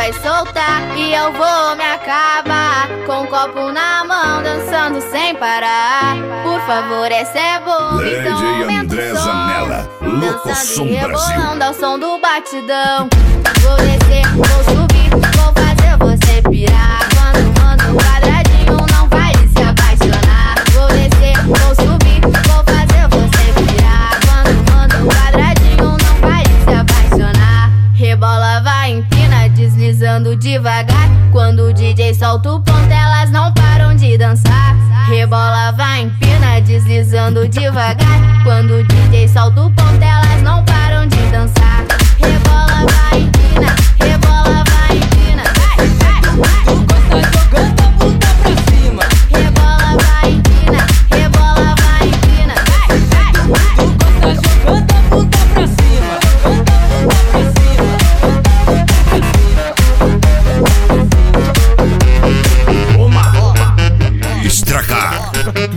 vai soltar e eu vou me acabar, com um copo na mão, dançando sem parar. Por favor, essa é boa, então DJ aumenta André o som. Zanella, Locosom Dançando e Brasil. rebolando ao som do batidão. Vou descer, vou subir, vou fazer você pirar. Quando mando um quadradinho, não vai se apaixonar. Vou descer, vou subir, vou fazer você pirar. Quando mando um quadradinho, não vai se apaixonar. Rebola, vai, empina, deslizando devagar. Quando o DJ solta o ponto, elas não param de dançar. Rebola, vai, empina, deslizando devagar. Quando o DJ solta o ponto, elas não param de dançar. Rebola, vai, empina, rebola, vai, empina. Vai, vai, vai. Tu gosta jogando a bunda pra cima. Rebola, vai, empina, rebola, vai, empina. Vai, vai, vai. Tu gosta jogando a bunda pra cima. Jogando a bunda pra cima. Estracar.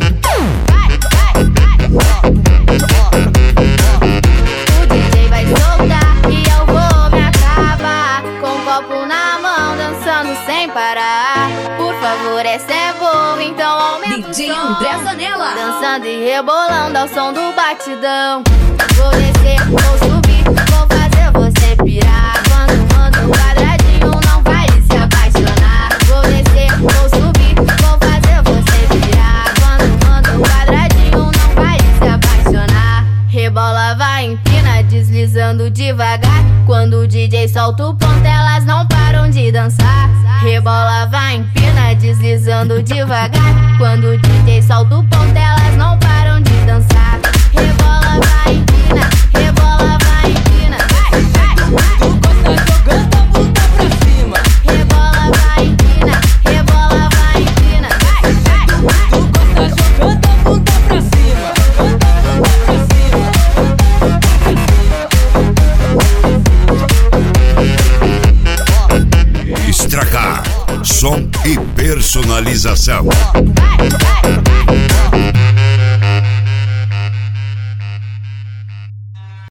O DJ vai soltar e eu vou me acabar, com um copo na mão, dançando sem parar. Por favor, essa é boa, então aumenta DJ o som. André Zanella. Dançando e rebolando ao som do batidão. Vou descer, vou subir, vou fazer você pirar. Quando mando um quadradinho, não vai se apaixonar. Vou descer, vou subir, vou fazer você pirar. Quando mando um quadradinho, não vai se apaixonar. Rebola, vai, empina, deslizando devagar. Quando o DJ solta o ponto, elas não param de dançar. Rebola, vai, empina, deslizando devagar. Quando o DJ solta o ponto, elas não param de dançar. Rebola, vai, empina, rebola, vai, empina. Vai, vai, vai. Tu gosta jogando a bunda pra cima. Rebola, vai, empina, rebola, vai, empina. Vai, vai, vai. Tu gosta jogando a bunda pra cima. Jogando a bunda pra cima. Estracar. Som e personalização. Vai, vai, vai.